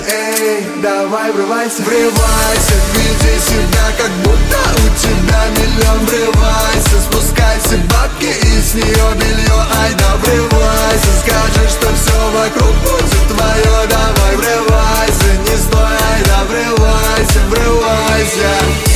Эй, давай врывайся, врывайся, веди себя, как будто у тебя миллион. Врывайся, спускайся бабки и с нее белье. Ай да врывайся, скажи, что все вокруг будет твое. Давай врывайся, не стой, ай да врывайся, врывайся.